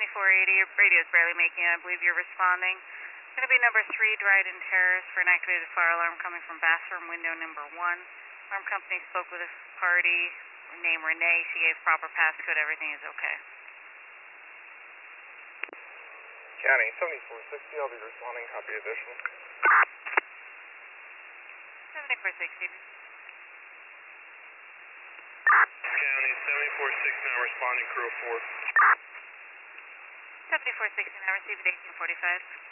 7480, your radio's barely making it. I believe you're responding. It's going to be number 3, Dryden Terrace, for an activated fire alarm coming from bathroom window number 1. Alarm company spoke with a party, name Renee. She gave proper passcode. Everything is okay. County 7460, I'll be responding. Copy additional. 7460. County 7460, now responding. Crew 4. 7460, now received at 1845.